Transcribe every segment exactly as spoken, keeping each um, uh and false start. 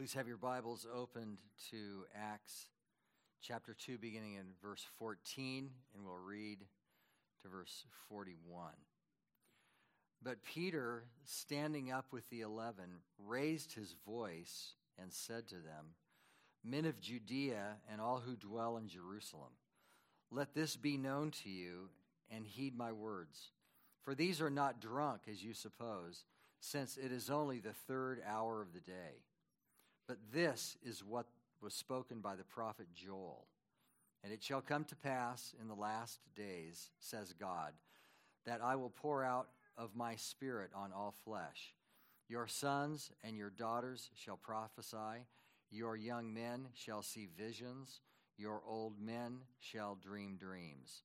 Please have your Bibles opened to Acts chapter two, beginning in verse fourteen, and we'll read to verse forty-one. But Peter, standing up with the eleven, raised his voice and said to them, "Men of Judea and all who dwell in Jerusalem, let this be known to you, and heed my words. For these are not drunk, as you suppose, since it is only the third hour of the day. But this is what was spoken by the prophet Joel. And it shall come to pass in the last days, says God, that I will pour out of my spirit on all flesh. Your sons and your daughters shall prophesy. Your young men shall see visions. Your old men shall dream dreams.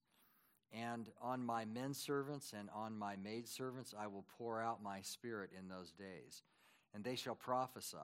And on my men servants and on my maid servants I will pour out my spirit in those days, and they shall prophesy.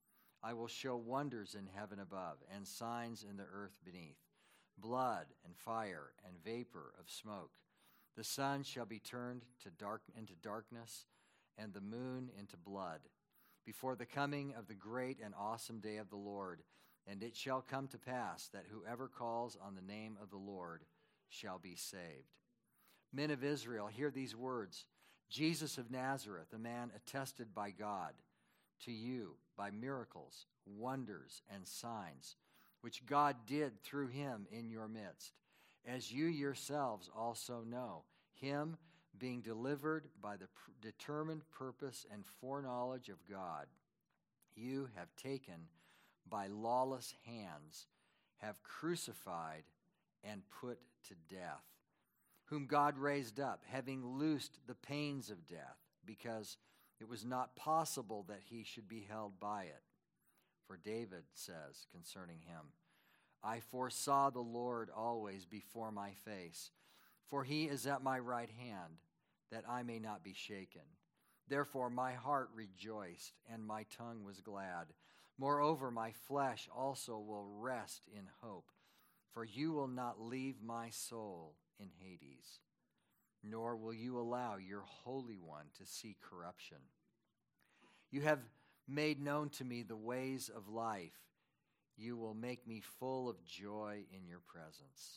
I will show wonders in heaven above and signs in the earth beneath, blood and fire and vapor of smoke. The sun shall be turned to dark into darkness, and the moon into blood, before the coming of the great and awesome day of the Lord. And it shall come to pass that whoever calls on the name of the Lord shall be saved. Men of Israel, hear these words. Jesus of Nazareth, a man attested by God to you by miracles, wonders, and signs, which God did through him in your midst, as you yourselves also know, him being delivered by the pr- determined purpose and foreknowledge of God, you have taken by lawless hands, have crucified and put to death, whom God raised up, having loosed the pains of death, because it was not possible that he should be held by it. For David says concerning him, I foresaw the Lord always before my face, for he is at my right hand, that I may not be shaken. Therefore my heart rejoiced, and my tongue was glad. Moreover, my flesh also will rest in hope, for you will not leave my soul in Hades, nor will you allow your Holy One to see corruption. You have made known to me the ways of life. You will make me full of joy in your presence.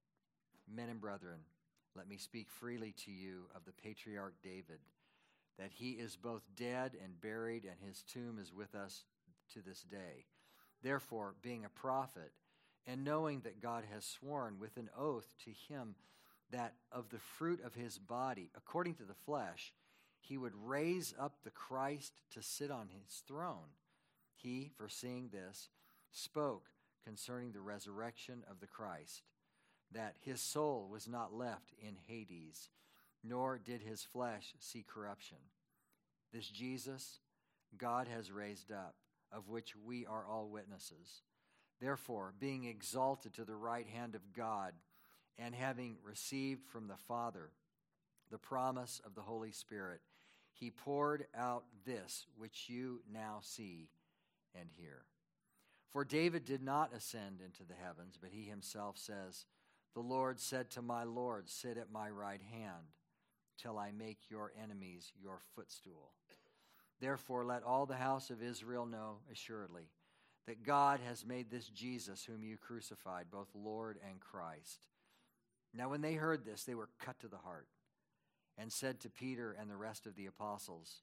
Men and brethren, let me speak freely to you of the patriarch David, that he is both dead and buried, and his tomb is with us to this day. Therefore, being a prophet, and knowing that God has sworn with an oath to him that of the fruit of his body, according to the flesh, he would raise up the Christ to sit on his throne, he, foreseeing this, spoke concerning the resurrection of the Christ, that his soul was not left in Hades, nor did his flesh see corruption. This Jesus God has raised up, of which we are all witnesses. Therefore, being exalted to the right hand of God, and having received from the Father the promise of the Holy Spirit, he poured out this which you now see and hear. For David did not ascend into the heavens, but he himself says, the Lord said to my Lord, sit at my right hand, till I make your enemies your footstool. Therefore, let all the house of Israel know assuredly that God has made this Jesus whom you crucified, both Lord and Christ. Now when they heard this, they were cut to the heart, and said to Peter and the rest of the apostles,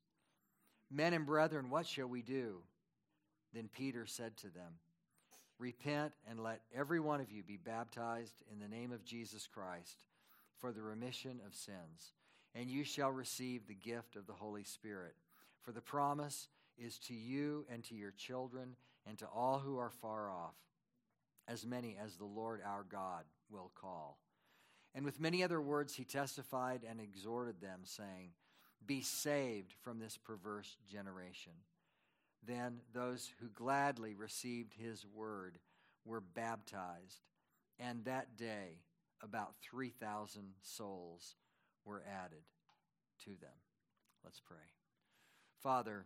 Men and brethren, what shall we do? Then Peter said to them, Repent, and let every one of you be baptized in the name of Jesus Christ for the remission of sins, and you shall receive the gift of the Holy Spirit. For the promise is to you and to your children and to all who are far off, as many as the Lord our God will call. And with many other words he testified and exhorted them, saying, Be saved from this perverse generation. Then those who gladly received his word were baptized, and that day about three thousand souls were added to them. Let's pray. Father,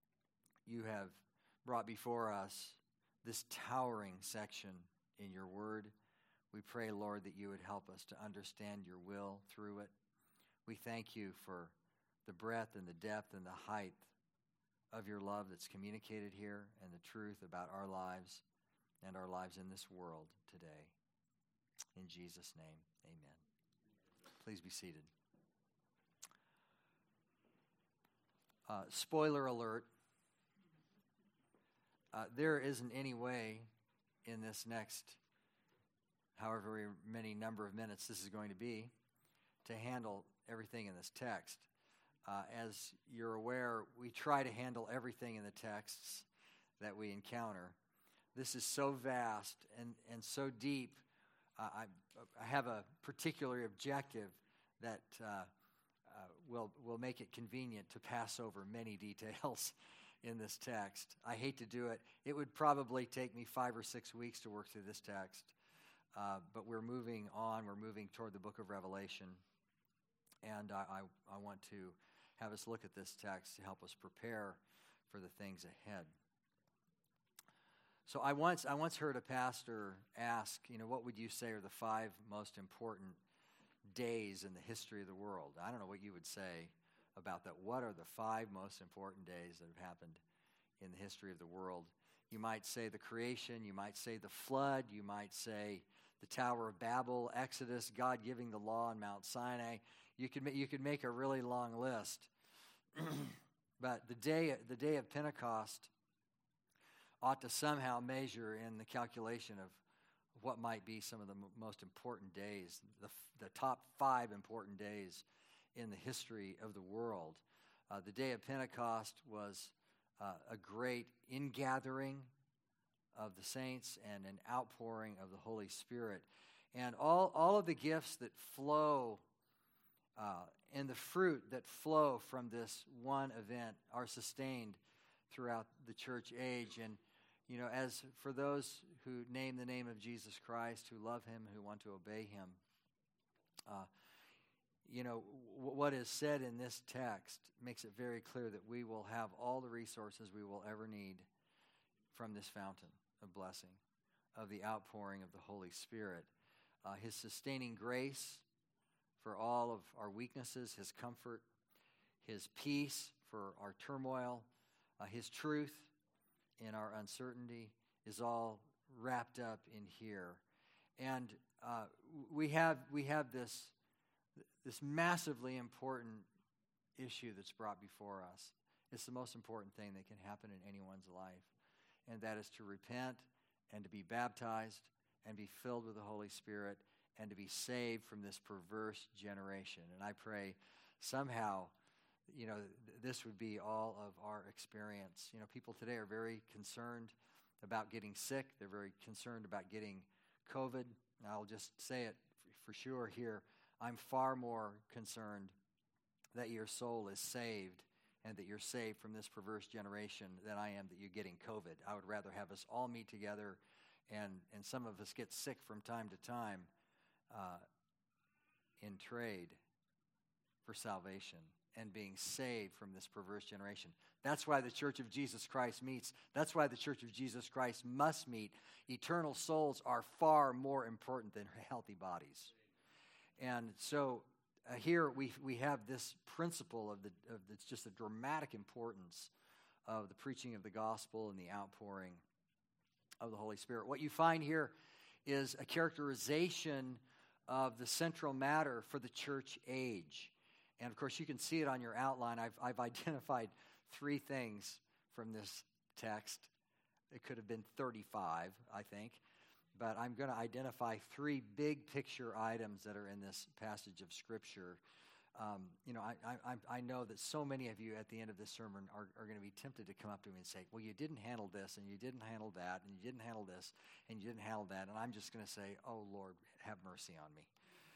you have brought before us this towering section in your word. We pray, Lord, that you would help us to understand your will through it. We thank you for the breadth and the depth and the height of your love that's communicated here and the truth about our lives and our lives in this world today. In Jesus' name, amen. Please be seated. Uh, spoiler alert. Uh, there isn't any way in this next however many number of minutes this is going to be to handle everything in this text. Uh, as you're aware, we try to handle everything in the texts that we encounter. This is so vast and, and so deep. Uh, I, I have a particular objective that uh, uh, will, will make it convenient to pass over many details in this text. I hate to do it. It would probably take me five or six weeks to work through this text. Uh, but we're moving on. We're moving toward the book of Revelation. And I, I, I want to have us look at this text to help us prepare for the things ahead. So I once I once heard a pastor ask, you know, what would you say are the five most important days in the history of the world? I don't know what you would say about that. What are the five most important days that have happened in the history of the world? You might say the creation. You might say the flood. You might say the Tower of Babel, Exodus, God giving the law on Mount Sinai. You could you could make a really long list. But the day the day of Pentecost ought to somehow measure in the calculation of what might be some of the m- most important days, the, the top five important days in the history of the world. Uh, the day of Pentecost was uh, a great ingathering of the saints and an outpouring of the Holy Spirit. And all, all of the gifts that flow uh, and the fruit that flow from this one event are sustained throughout the church age. And you know, as for those who name the name of Jesus Christ, who love him, who want to obey him, uh, you know, w- what is said in this text makes it very clear that we will have all the resources we will ever need from this fountain of blessing, of the outpouring of the Holy Spirit. Uh, his sustaining grace for all of our weaknesses, his comfort, his peace for our turmoil, uh, his truth in our uncertainty is all wrapped up in here. And uh, we have we have this this massively important issue that's brought before us. It's the most important thing that can happen in anyone's life, and that is to repent and to be baptized and be filled with the Holy Spirit and to be saved from this perverse generation. And I pray somehow, you know, th- this would be all of our experience. You know, people today are very concerned about getting sick. They're very concerned about getting COVID. And I'll just say it f- for sure here. I'm far more concerned that your soul is saved and that you're saved from this perverse generation than I am that you're getting COVID. I would rather have us all meet together, and, and some of us get sick from time to time uh, in trade for salvation and being saved from this perverse generation. That's why the Church of Jesus Christ meets. That's why the Church of Jesus Christ must meet. Eternal souls are far more important than healthy bodies. And so uh, here we we have this principle of the of it's just the dramatic importance of the preaching of the gospel and the outpouring of the Holy Spirit. What you find here is a characterization of the central matter for the church age. And of course, you can see it on your outline. I've I've identified three things from this text. It could have been thirty-five, I think. But I'm going to identify three big picture items that are in this passage of Scripture. Um, you know, I, I I know that so many of you at the end of this sermon are, are going to be tempted to come up to me and say, well, you didn't handle this, and you didn't handle that, and you didn't handle this, and you didn't handle that. And I'm just going to say, oh, Lord, have mercy on me.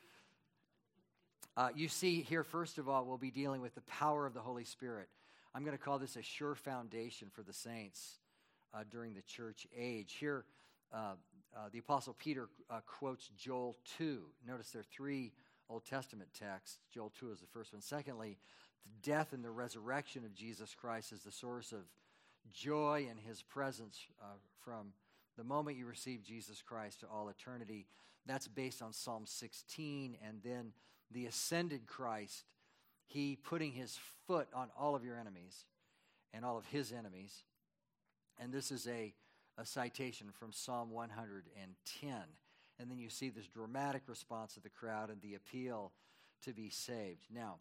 Uh, you see here, first of all, we'll be dealing with the power of the Holy Spirit. I'm going to call this a sure foundation for the saints uh, during the church age. Here, uh, uh, the Apostle Peter uh, quotes Joel two. Notice there are three Old Testament texts. Joel two is the first one. Secondly, the death and the resurrection of Jesus Christ is the source of joy in his presence uh, from the moment you receive Jesus Christ to all eternity. That's based on Psalm sixteen. And then the ascended Christ, he putting his foot on all of your enemies and all of his enemies. And this is a, a citation from Psalm one hundred ten. And then you see this dramatic response of the crowd and the appeal to be saved. Now,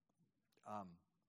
um,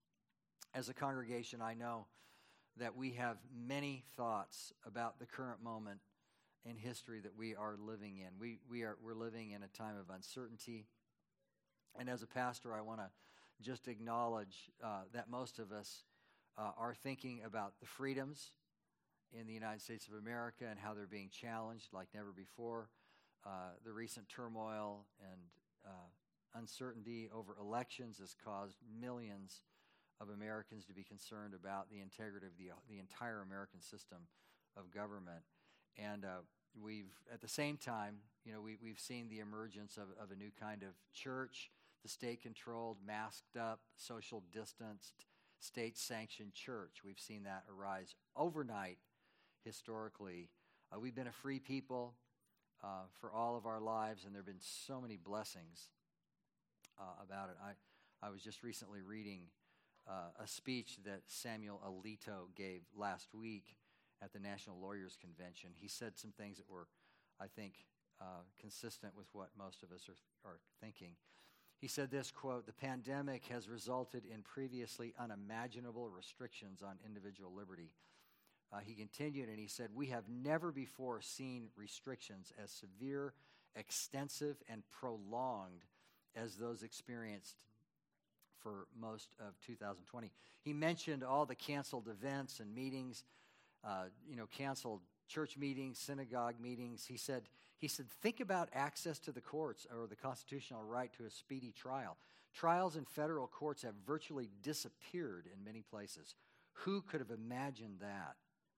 as a congregation, I know that we have many thoughts about the current moment in history that we are living in. We we are we're living in a time of uncertainty. And as a pastor, I want to just acknowledge uh, that most of us uh, are thinking about the freedoms in the United States of America and how they're being challenged like never before. Uh, the recent turmoil and uh, uncertainty over elections has caused millions of Americans to be concerned about the integrity of the, the entire American system of government. And uh, we've, at the same time, you know, we, we've seen the emergence of, of a new kind of church, the state-controlled, masked-up, social distanced, state-sanctioned church. We've seen that arise overnight historically. Uh, we've been a free people uh, for all of our lives, and there have been so many blessings uh, about it. I, I was just recently reading uh, a speech that Samuel Alito gave last week at the National Lawyers Convention. He said some things that were, I think, uh, consistent with what most of us are, are thinking. He said this, quote, "The pandemic has resulted in previously unimaginable restrictions on individual liberty." Uh, he continued and he said, "We have never before seen restrictions as severe, extensive, and prolonged as those experienced for most of two thousand twenty. He mentioned all the canceled events and meetings, uh, you know, canceled church meetings, synagogue meetings. He said, he said, think about access to the courts or the constitutional right to a speedy trial. Trials in federal courts have virtually disappeared in many places. Who could have imagined that?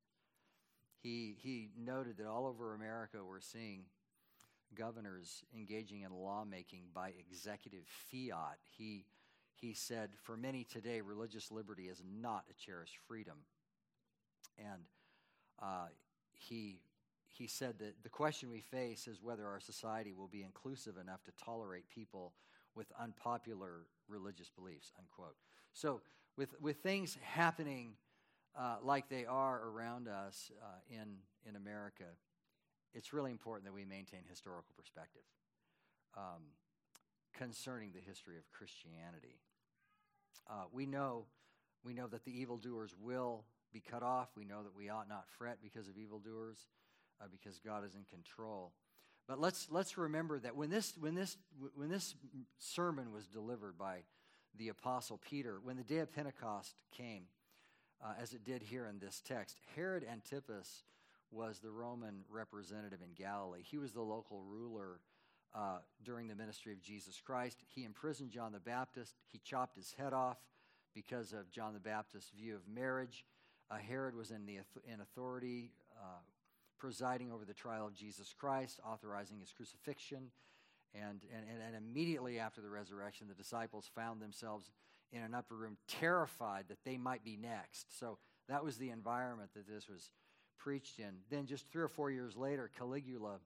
He, he noted that all over America we're seeing governors engaging in lawmaking by executive fiat. He, he said, for many today, religious liberty is not a cherished freedom. And uh, he, he said that the question we face is whether our society will be inclusive enough to tolerate people with unpopular religious beliefs, unquote. So with, with things happening uh, like they are around us uh, in, in America, it's really important that we maintain historical perspective um, concerning the history of Christianity. Uh, we know, we know that the evildoers will be cut off. We know that we ought not fret because of evildoers, uh, because God is in control. But let's let's remember that when this when this when this sermon was delivered by the Apostle Peter, when the day of Pentecost came, uh, as it did here in this text, Herod Antipas was the Roman representative in Galilee. He was the local ruler uh, during the ministry of Jesus Christ. He imprisoned John the Baptist. He chopped his head off because of John the Baptist's view of marriage. Uh, Herod was in the in authority, uh, presiding over the trial of Jesus Christ, authorizing his crucifixion. And, and, and immediately after the resurrection, the disciples found themselves in an upper room, terrified that they might be next. So that was the environment that this was preached in. Then just three or four years later, Caligula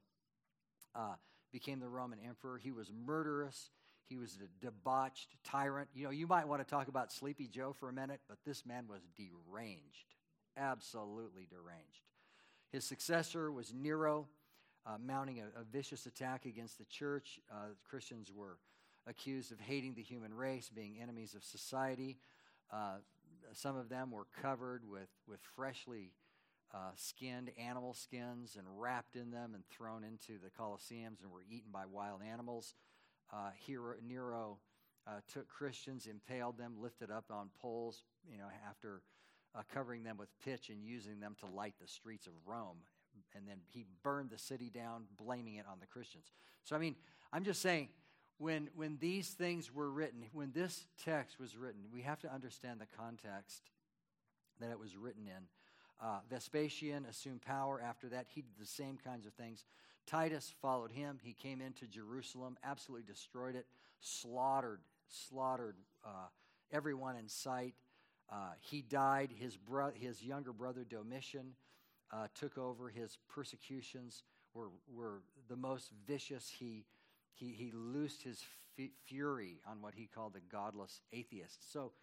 uh, became the Roman emperor. He was murderous. He was a debauched tyrant. You know, you might want to talk about Sleepy Joe for a minute, but this man was deranged, absolutely deranged. His successor was Nero, uh, mounting a, a vicious attack against the church. Uh, Christians were accused of hating the human race, being enemies of society. Uh, some of them were covered with, with freshly uh, skinned animal skins and wrapped in them and thrown into the Colosseums and were eaten by wild animals. Uh, Hero, Nero uh, took Christians, impaled them, lifted up on poles, you know, after uh, covering them with pitch and using them to light the streets of Rome. And then he burned the city down, blaming it on the Christians. So, I mean, I'm just saying, when, when these things were written, when this text was written, we have to understand the context that it was written in. Uh, Vespasian assumed power after that. He did the same kinds of things. Titus followed him. He came into Jerusalem, absolutely destroyed it, slaughtered, slaughtered uh, everyone in sight. Uh, he died. His bro- his younger brother Domitian uh, took over. His persecutions were were the most vicious. He he he loosed his f- fury on what he called the godless atheists. So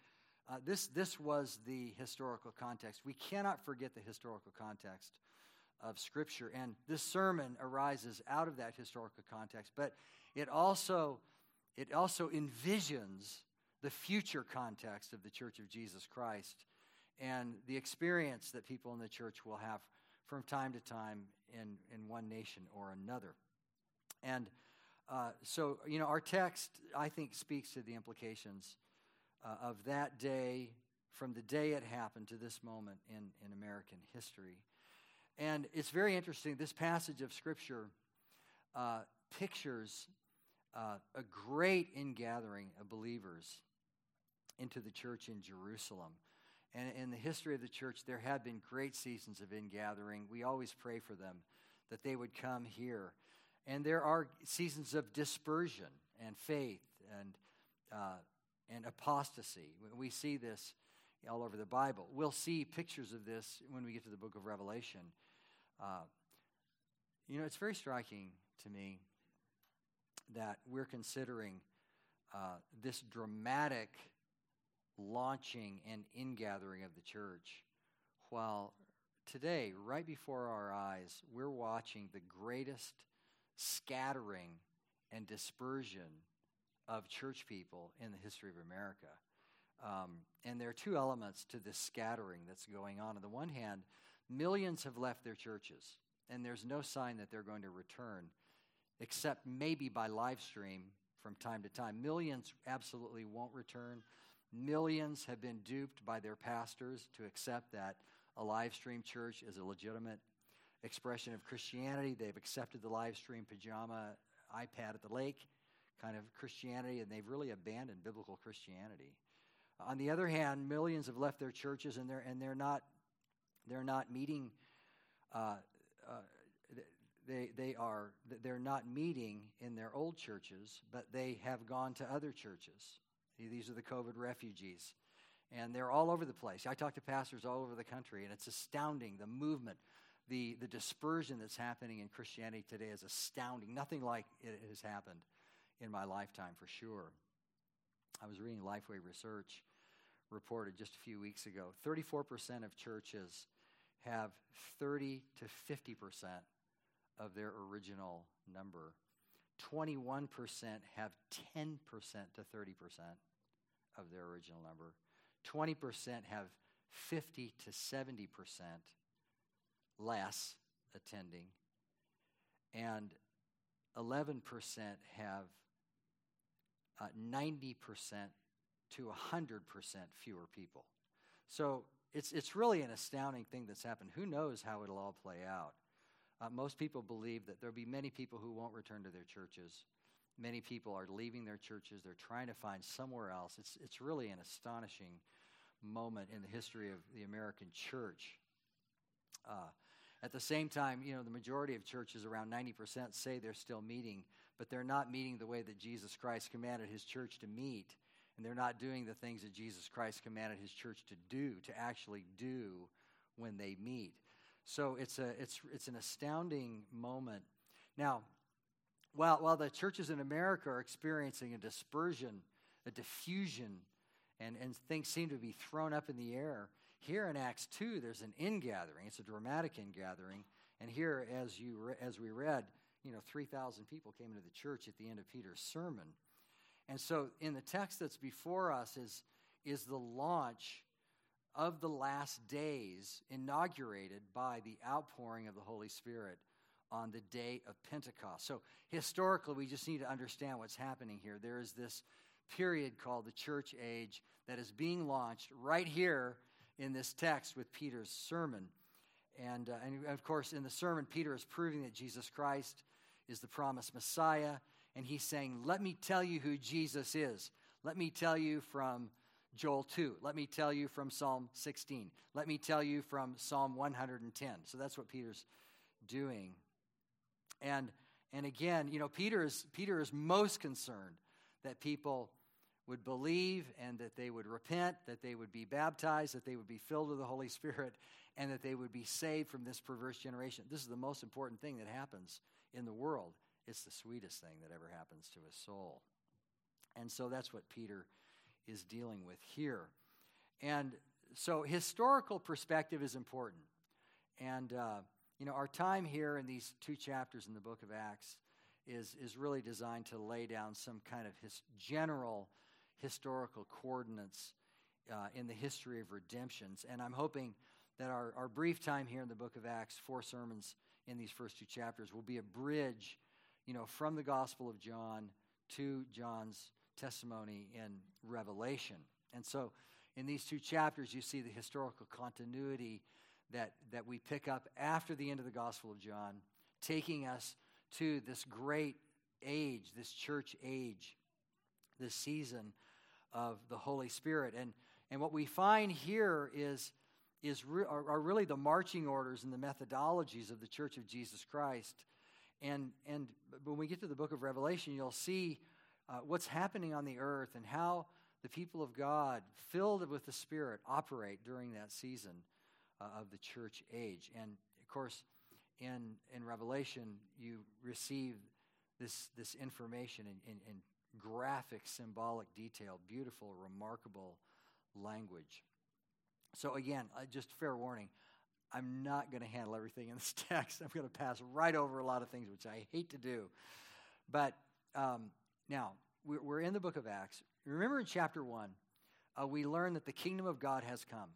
Uh, this, this was the historical context. We cannot forget the historical context of Scripture. And this sermon arises out of that historical context, but it also, it also envisions the future context of the Church of Jesus Christ and the experience that people in the church will have from time to time in, in one nation or another. And uh, so, you know, our text, I think, speaks to the implications uh, of that day, from the day it happened to this moment in, in American history. And it's very interesting. This passage of Scripture uh, pictures uh, a great ingathering of believers into the church in Jerusalem. And in the history of the church, there have been great seasons of ingathering. We always pray for them, that they would come here. And there are seasons of dispersion and faith and uh, and apostasy. We see this all over the Bible. We'll see pictures of this when we get to the book of Revelation. Uh, you know, it's very striking to me that we're considering uh, this dramatic launching and ingathering of the church, while today, right before our eyes, we're watching the greatest scattering and dispersion of church people in the history of America. Um, and there are two elements to this scattering that's going on. On the one hand, millions have left their churches, and there's no sign that they're going to return, except maybe by live stream from time to time. Millions absolutely won't return. Millions have been duped by their pastors to accept that a live stream church is a legitimate expression of Christianity. They've accepted the live stream pajama, iPad at the lake kind of Christianity, and they've really abandoned biblical Christianity. On the other hand, millions have left their churches, and they're and they're not they're not meeting. Uh, uh, they they are they're not meeting in their old churches, but they have gone to other churches. These are the COVID refugees, and they're all over the place. I talk to pastors all over the country, and it's astounding. The movement, the the dispersion that's happening in Christianity today is astounding. Nothing like it has happened in my lifetime, for sure. I was reading Lifeway Research reported just a few weeks ago. thirty-four percent of churches have thirty to fifty percent of their original number. twenty-one percent have ten percent to thirty percent of their original number. twenty percent have fifty to seventy percent less attending. And eleven percent have uh, ninety percent to one hundred percent fewer people. So it's it's really an astounding thing that's happened. Who knows how it'll all play out? Uh, most people believe that there'll be many people who won't return to their churches. Many people are leaving their churches. They're trying to find somewhere else. It's it's really an astonishing moment in the history of the American church. Uh, at the same time, you know, the majority of churches, around ninety percent, say they're still meeting, but they're not meeting the way that Jesus Christ commanded his church to meet, and they're not doing the things that Jesus Christ commanded his church to do, to actually do when they meet. So it's a it's it's an astounding moment. Now, while while the churches in America are experiencing a dispersion, a diffusion, and, and things seem to be thrown up in the air, here in Acts two, there's an ingathering. It's a dramatic ingathering. And here, as you re- as we read, you know, three thousand people came into the church at the end of Peter's sermon. And so in the text that's before us is, is the launch of the last days, inaugurated by the outpouring of the Holy Spirit on the day of Pentecost. So historically, we just need to understand what's happening here. There is this period called the church age that is being launched right here in this text with Peter's sermon. And, uh, and of course, in the sermon, Peter is proving that Jesus Christ is the promised Messiah. And he's saying, let me tell you who Jesus is. Let me tell you from Joel two. Let me tell you from Psalm sixteen. Let me tell you from Psalm one hundred ten. So that's what Peter's doing. And and again, you know, Peter is Peter is most concerned that people would believe and that they would repent, that they would be baptized, that they would be filled with the Holy Spirit, and that they would be saved from this perverse generation. This is the most important thing that happens in the world. It's the sweetest thing that ever happens to a soul. And so that's what Peter is dealing with here. And so historical perspective is important. And, uh, you know, our time here in these two chapters in the book of Acts is, is really designed to lay down some kind of his general historical coordinates uh, in the history of redemptions. And I'm hoping that our, our brief time here in the book of Acts, four sermons in these first two chapters, will be a bridge, you know, from the Gospel of John to John's testimony in Revelation. And so in these two chapters, you see the historical continuity that, that we pick up after the end of the Gospel of John, taking us to this great age, this church age, this season of the Holy Spirit. And, and what we find here is, is re- are, are really the marching orders and the methodologies of the Church of Jesus Christ. And, and when we get to the book of Revelation, you'll see uh, what's happening on the earth and how the people of God, filled with the Spirit, operate during that season uh, of the church age. And, of course, in, in Revelation, you receive this, this information in, in, in graphic, symbolic detail, beautiful, remarkable language. So again, uh, just fair warning, I'm not going to handle everything in this text. I'm going to pass right over a lot of things, which I hate to do. But um, now, we're, we're in the book of Acts. Remember in chapter one, uh, we learn that the kingdom of God has come.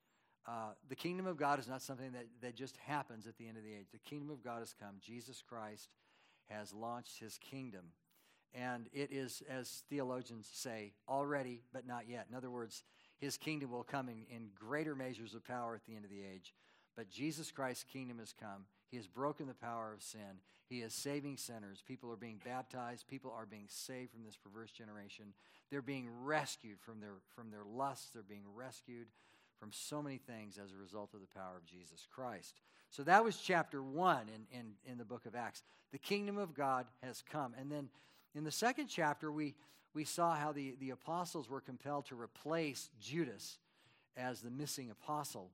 Uh, the kingdom of God is not something that, that just happens at the end of the age. The kingdom of God has come. Jesus Christ has launched his kingdom. And it is, as theologians say, already, but not yet. In other words, his kingdom will come in, in greater measures of power at the end of the age. But Jesus Christ's kingdom has come. He has broken the power of sin. He is saving sinners. People are being baptized. People are being saved from this perverse generation. They're being rescued from their, from their lusts. They're being rescued from so many things as a result of the power of Jesus Christ. So that was chapter one in, in, in the book of Acts. The kingdom of God has come. And then in the second chapter, we, we saw how the, the apostles were compelled to replace Judas as the missing apostle.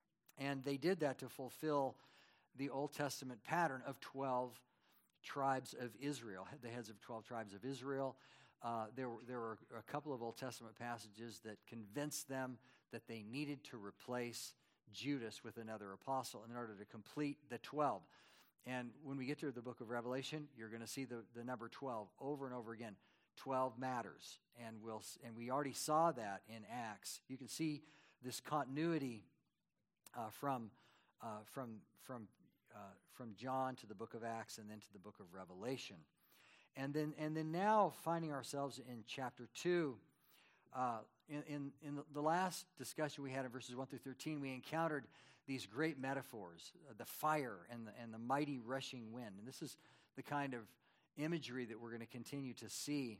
And they did that to fulfill the Old Testament pattern of twelve tribes of Israel, the heads of twelve tribes of Israel. Uh, there, were, there were a couple of Old Testament passages that convinced them that they needed to replace Judas with another apostle in order to complete the twelve. And when we get to the book of Revelation, you're going to see the, the number twelve over and over again. twelve matters. And, we'll, and we already saw that in Acts. You can see this continuity uh, from, uh, from, from, uh, from John to the book of Acts and then to the book of Revelation. And then, and then now finding ourselves in chapter two, uh, in, in, in the last discussion we had in verses one through thirteen, we encountered these great metaphors, uh, the fire and the, and the mighty rushing wind. And this is the kind of imagery that we're going to continue to see.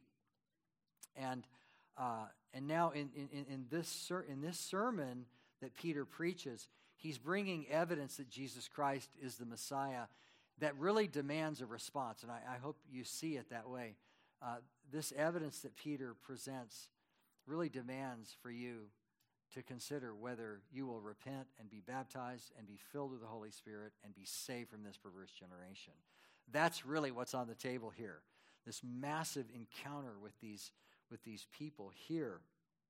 And uh, and now in, in, in, this ser- in this sermon that Peter preaches, he's bringing evidence that Jesus Christ is the Messiah that really demands a response. And I, I hope you see it that way. Uh, this evidence that Peter presents really demands for you to consider whether you will repent and be baptized and be filled with the Holy Spirit and be saved from this perverse generation. That's really what's on the table here. This massive encounter with these, with these people here.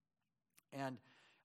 And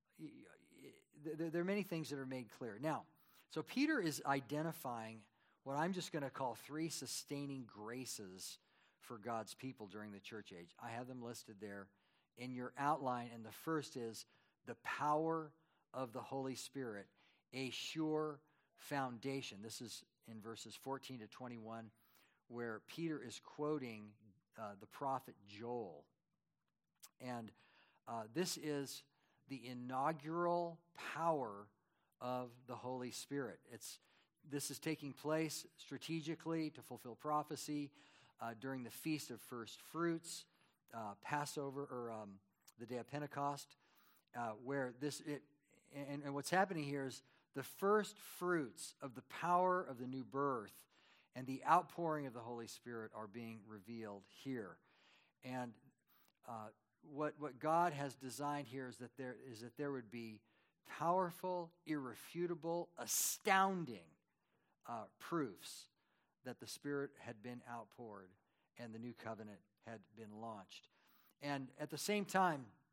there are many things that are made clear. Now, so Peter is identifying what I'm just going to call three sustaining graces for God's people during the church age. I have them listed there in your outline, and the first is the power of the Holy Spirit, a sure foundation. This is in verses fourteen to twenty-one, where Peter is quoting uh, the prophet Joel. And uh, this is the inaugural power of the Holy Spirit. It's This is taking place strategically to fulfill prophecy uh, during the Feast of First Fruits, uh, Passover, or um, the Day of Pentecost, uh, where this, it, and, and what's happening here is the first fruits of the power of the new birth and the outpouring of the Holy Spirit are being revealed here. And uh, what, what God has designed here is that there is that there would be powerful, irrefutable, astounding Uh, proofs that the Spirit had been outpoured and the new covenant had been launched. And at the same time,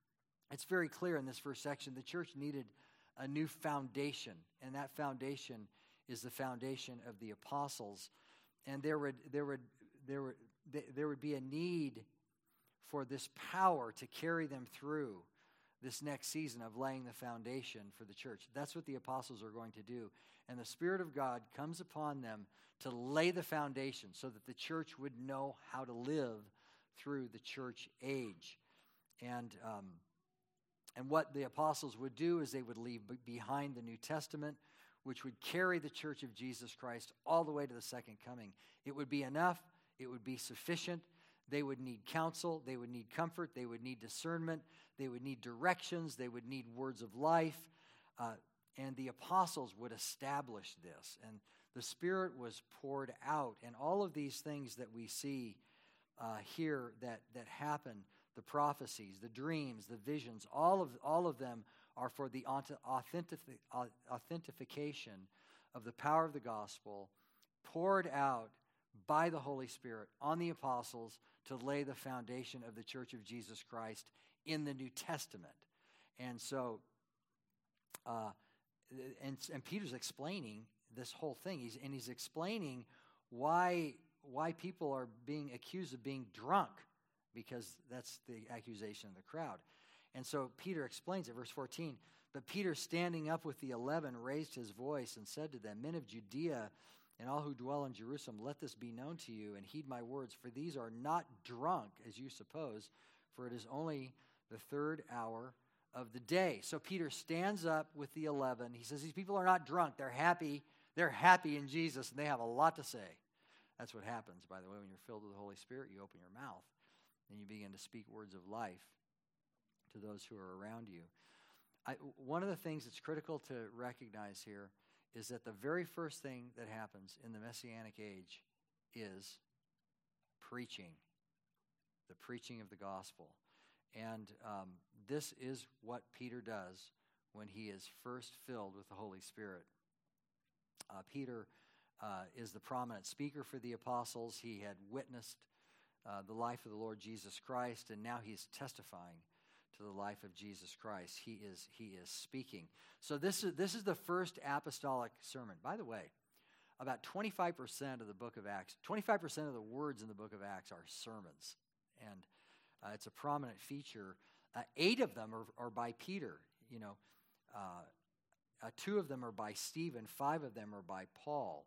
it's very clear in this first section the church needed a new foundation, and that foundation is the foundation of the apostles. And there would there would there would there would be a need for this power to carry them through this next season of laying the foundation for the church. That's what the apostles are going to do. And the Spirit of God comes upon them to lay the foundation so that the church would know how to live through the church age. And um, and what the apostles would do is they would leave behind the New Testament, which would carry the church of Jesus Christ all the way to the second coming. It would be enough. It would be sufficient. They would need counsel. They would need comfort. They would need discernment. They would need directions. They would need words of life. Uh, and the apostles would establish this. And the Spirit was poured out. And all of these things that we see uh, here that, that happen, the prophecies, the dreams, the visions, all of, all of them are for the authentic, authentication of the power of the gospel poured out by the Holy Spirit on the apostles to lay the foundation of the church of Jesus Christ in the New Testament. And so, uh, and, and Peter's explaining this whole thing. He's, and he's explaining why, why people are being accused of being drunk, because that's the accusation of the crowd. And so Peter explains it, verse fourteen, "But Peter, standing up with the eleven, raised his voice and said to them, 'Men of Judea and all who dwell in Jerusalem, let this be known to you, and heed my words, for these are not drunk, as you suppose, for it is only the third hour of the day.'" So Peter stands up with the eleven. He says these people are not drunk. They're happy. They're happy in Jesus, and they have a lot to say. That's what happens, by the way, when you're filled with the Holy Spirit. You open your mouth, and you begin to speak words of life to those who are around you. I, one of the things that's critical to recognize here is that the very first thing that happens in the Messianic age is preaching, the preaching of the gospel. And um, this is what Peter does when he is first filled with the Holy Spirit. Uh, Peter uh, is the prominent speaker for the apostles. He had witnessed uh, the life of the Lord Jesus Christ, and now he's testifying to the life of Jesus Christ. He is he is speaking. So this is this is the first apostolic sermon. By the way, about twenty-five percent of the book of Acts, twenty-five percent of the words in the book of Acts are sermons. And uh, it's a prominent feature. Uh, eight of them are, are by Peter. You know, uh, uh, two of them are by Stephen. Five of them are by Paul.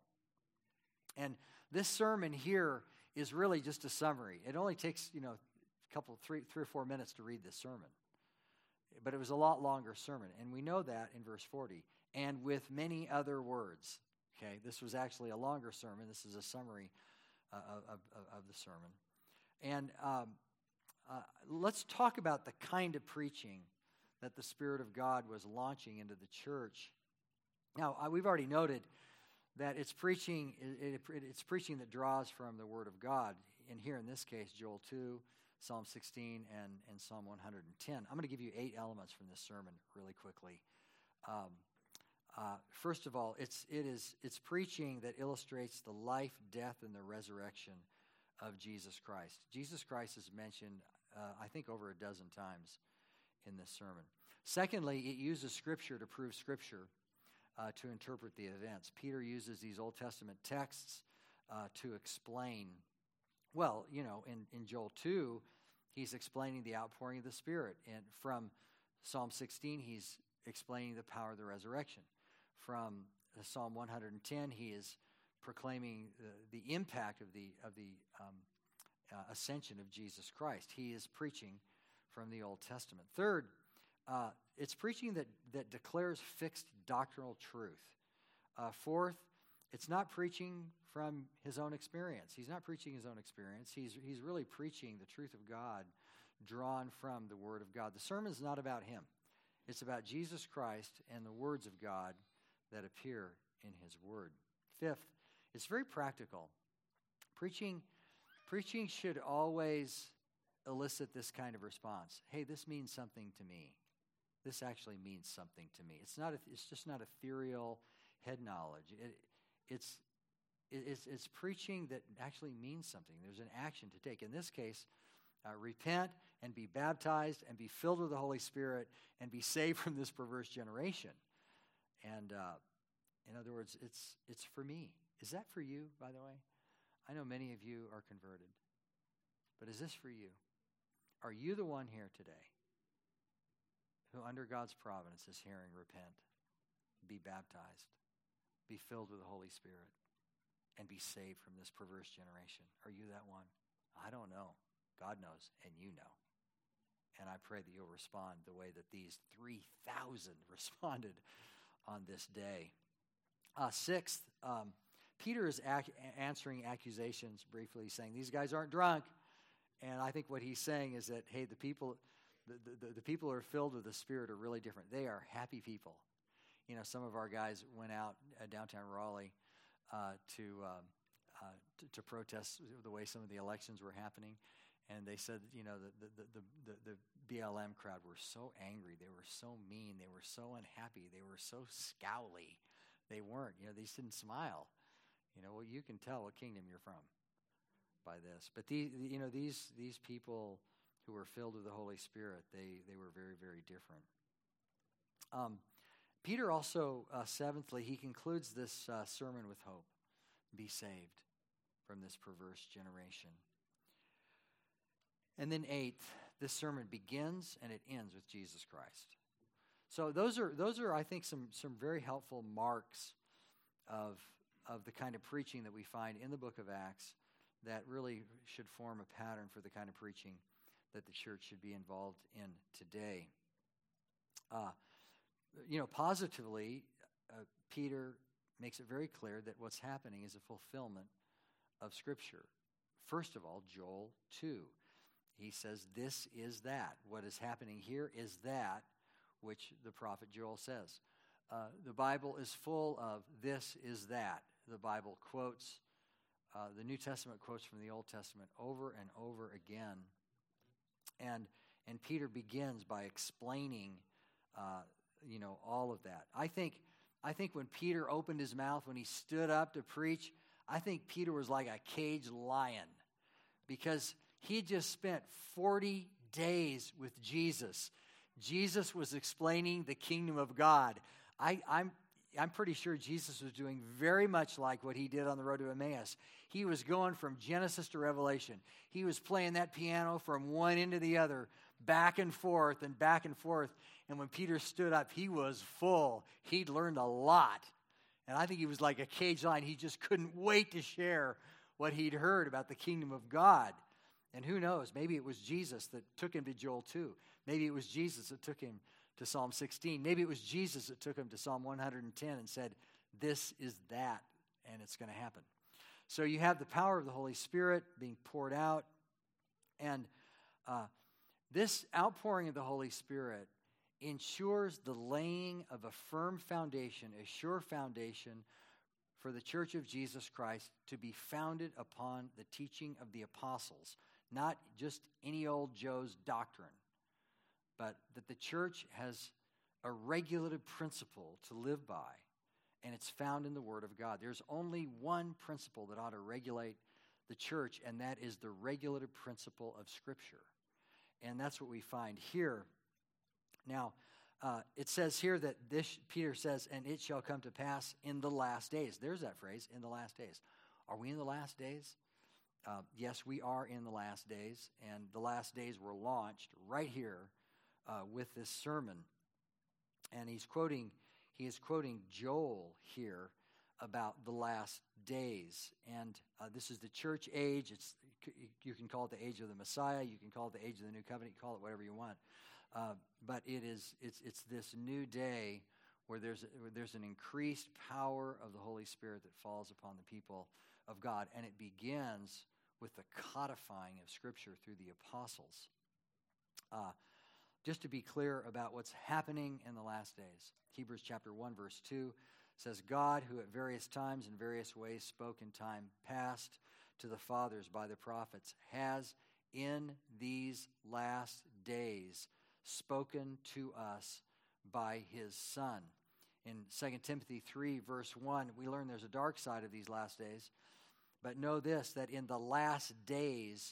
And this sermon here is really just a summary. It only takes, you know, a couple, three, three or four minutes to read this sermon. But it was a lot longer sermon. And we know that in verse forty. And with many other words. Okay, this was actually a longer sermon. This is a summary uh, of, of, of the sermon. And um, uh, let's talk about the kind of preaching that the Spirit of God was launching into the church. Now, uh, we've already noted that it's preaching it, it, it's preaching that draws from the Word of God. And here in this case, Joel two, Psalm sixteen, and, and Psalm one hundred ten. I'm going to give you eight elements from this sermon really quickly. Um, uh, first of all, it's it is it's preaching that illustrates the life, death, and the resurrection of Jesus Christ. Jesus Christ is mentioned, uh, I think, over a dozen times in this sermon. Secondly, it uses Scripture to prove Scripture, uh, to interpret the events. Peter uses these Old Testament texts uh, to explain. Well, you know, in, in Joel two, he's explaining the outpouring of the Spirit. And from Psalm sixteen, he's explaining the power of the resurrection. From Psalm one hundred ten, he is proclaiming the, the impact of the of the um, uh, ascension of Jesus Christ. He is preaching from the Old Testament. Third, uh, it's preaching that, that declares fixed doctrinal truth. Uh, fourth, it's not preaching from his own experience. He's not preaching his own experience. He's, he's really preaching the truth of God drawn from the Word of God. The sermon is not about him. It's about Jesus Christ and the words of God that appear in his Word. Fifth, it's very practical. Preaching, preaching should always elicit this kind of response. Hey, this means something to me. This actually means something to me. It's not. A, it's just not ethereal head knowledge. It, it's, it, it's it's preaching that actually means something. There's an action to take. In this case, Uh, repent and be baptized and be filled with the Holy Spirit and be saved from this perverse generation. And uh, in other words, it's it's for me. Is that for you, by the way? I know many of you are converted. But is this for you? Are you the one here today who under God's providence is hearing repent, be baptized, be filled with the Holy Spirit, and be saved from this perverse generation? Are you that one? I don't know. God knows, and you know. And I pray that you'll respond the way that these three thousand responded on this day. Uh, sixth, um, Peter is ac- answering accusations briefly, saying these guys aren't drunk. And I think what he's saying is that, hey, the people the, the, the people who are filled with the Spirit are really different. They are happy people. You know, some of our guys went out uh, downtown Raleigh uh, to, um, uh, to to protest the way some of the elections were happening. And they said, you know, the the, the, the the B L M crowd were so angry. They were so mean. They were so unhappy. They were so scowly. They weren't. You know, they just didn't smile. You know, well, you can tell what kingdom you're from by this. But these, you know, these these people who were filled with the Holy Spirit, they they were very, very different. Um, Peter also, uh, seventhly, he concludes this uh, sermon with hope. Be saved from this perverse generation. And then eighth, this sermon begins and it ends with Jesus Christ. So those are those are I think some some very helpful marks of of the kind of preaching that we find in the book of Acts that really should form a pattern for the kind of preaching that the church should be involved in today. Uh, you know, positively, uh, Peter makes it very clear that what's happening is a fulfillment of Scripture. First of all, Joel two. He says, this is that. What is happening here is that which the prophet Joel says. Uh, the Bible is full of this is that. The Bible quotes, uh, the New Testament quotes from the Old Testament over and over again. And and Peter begins by explaining, uh, you know, all of that. I think, I think when Peter opened his mouth, when he stood up to preach, I think Peter was like a caged lion because he just spent forty days with Jesus. Jesus was explaining the kingdom of God. I, I'm, I'm pretty sure Jesus was doing very much like what he did on the road to Emmaus. He was going from Genesis to Revelation. He was playing that piano from one end to the other, back and forth and back and forth. And when Peter stood up, he was full. He'd learned a lot. And I think he was like a caged lion. He just couldn't wait to share what he'd heard about the kingdom of God. And who knows, maybe it was Jesus that took him to Joel two. Maybe it was Jesus that took him to Psalm sixteen. Maybe it was Jesus that took him to Psalm one hundred ten and said, this is that, and it's going to happen. So you have the power of the Holy Spirit being poured out. And uh, this outpouring of the Holy Spirit ensures the laying of a firm foundation, a sure foundation for the Church of Jesus Christ to be founded upon the teaching of the apostles. Not just any old Joe's doctrine, but that the church has a regulative principle to live by, and it's found in the Word of God. There's only one principle that ought to regulate the church, and that is the regulative principle of Scripture. And that's what we find here. Now, uh, it says here that this, Peter says, and it shall come to pass in the last days. There's that phrase, in the last days. Are we in the last days? Uh, yes, we are in the last days, and the last days were launched right here uh, with this sermon. And he's quoting, he is quoting Joel here about the last days. And uh, this is the church age. It's you can call it the age of the Messiah. You can call it the age of the new covenant. You call it whatever you want. Uh, but it is it's it's this new day where there's where there's an increased power of the Holy Spirit that falls upon the people of God, and it begins with the codifying of Scripture through the apostles. Uh, just to be clear about what's happening in the last days, Hebrews chapter one, verse two says, God, who at various times and various ways spoke in time past to the fathers by the prophets, has in these last days spoken to us by his Son. In Second Timothy three, verse one, we learn there's a dark side of these last days. But know this, that in the last days,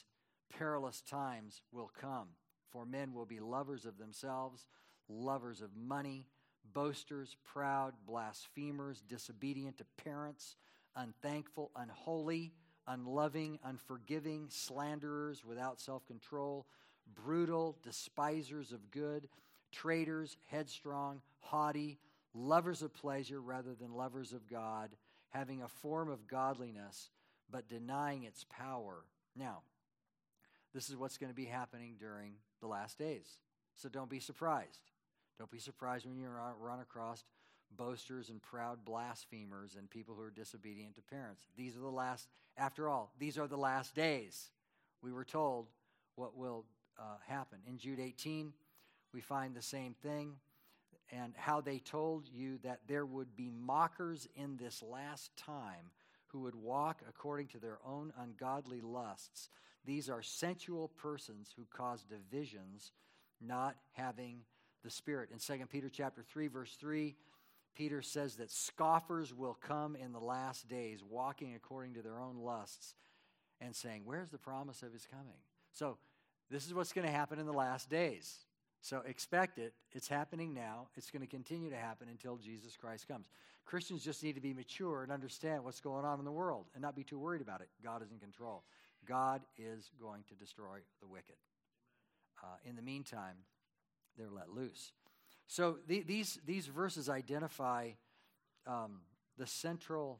perilous times will come, for men will be lovers of themselves, lovers of money, boasters, proud, blasphemers, disobedient to parents, unthankful, unholy, unloving, unforgiving, slanderers, without self-control, brutal, despisers of good, traitors, headstrong, haughty, lovers of pleasure rather than lovers of God, having a form of godliness, but denying its power. Now, this is what's going to be happening during the last days. So don't be surprised. Don't be surprised when you run across boasters and proud blasphemers and people who are disobedient to parents. These are the last, after all, these are the last days. We were told what will uh, happen. In Jude eighteen, we find the same thing, and how they told you that there would be mockers in this last time who would walk according to their own ungodly lusts. These are sensual persons who cause divisions, not having the Spirit. In Second Peter chapter three, verse three, Peter says that scoffers will come in the last days, walking according to their own lusts, and saying, where's the promise of his coming? So this is what's going to happen in the last days. So expect it. It's happening now. It's going to continue to happen until Jesus Christ comes. Christians just need to be mature and understand what's going on in the world and not be too worried about it. God is in control. God is going to destroy the wicked. Uh, in the meantime, they're let loose. So the, these, these verses identify um, the central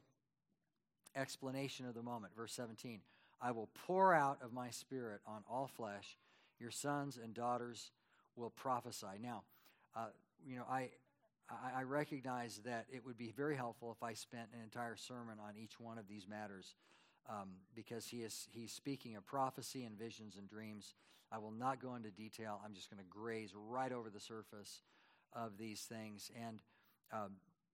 explanation of the moment. Verse seventeen, I will pour out of my Spirit on all flesh. Your sons and daughters will prophesy. Now, uh, you know, I, I I recognize that it would be very helpful if I spent an entire sermon on each one of these matters, um, because he is he's speaking of prophecy and visions and dreams. I will not go into detail. I'm just going to graze right over the surface of these things. And um,